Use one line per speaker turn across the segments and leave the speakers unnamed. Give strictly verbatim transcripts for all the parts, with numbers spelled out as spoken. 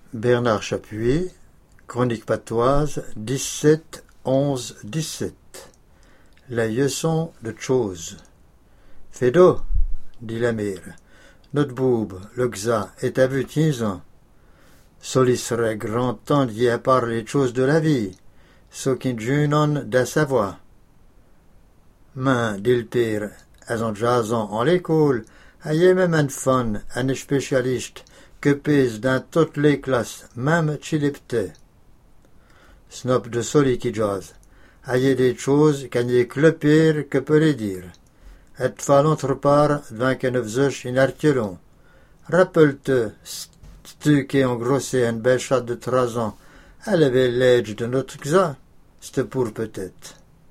Bernard Chapuis, Chronique patoise, dix-sept onze dix-sept. La leçon de chose. Fédo, dit la mère, notre boube, le gza, est à vu ans. Soli serait grand temps d'y à parler de choses de la vie, ce qui junon da savoir. Mais, dit le père, à son jason en l'école, ayez même un fun, un spécialiste, que pèse dans toutes les classes, même chilipte. Snop de soli qui jase. Ayez des choses qu'un y que le pire que peut les dire. Et fa l'autre part, devant qu'un faisait une artiolon. Rappelle-te, stu qui engrossé un bel chat de trois ans, elle avait l'âge de notre xa, c'était pour peut-être.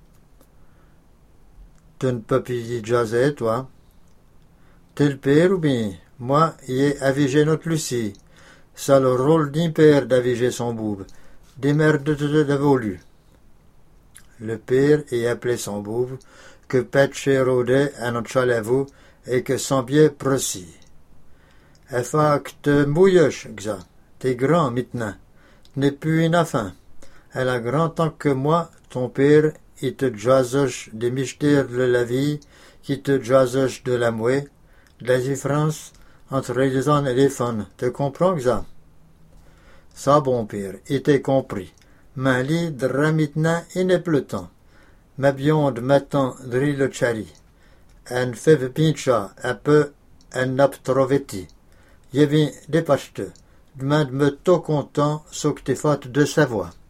Tu ne peux plus y jaser, toi. T'es le père ou bien? Moi, y ai avisé notre Lucie. Ça le rôle d'un père d'aviger son boube. Des mères de de voulu. Le père y appelait son boube, que Patche rôdait à notre chalavou et que son pied prosi. Elle fait que te mouilloche, gza. T'es grand maintenant. T'n'es plus une afin. Elle a grand temps que moi, ton père, il te jasoche des mystères de la vie, qui te jasoche de la mouée, de la différence entre les hommes et les femmes. Tu comprends, ça? Ça, bon père, il t'est compris. Mais li, dra maintenant, il n'est plus le temps. Ma bionde m'attend dri le chari. Un fève pincha, un peu, un nap trovetti. Je viens dépêche-te. Demande-me tout content, ce que t'es faute de savoir.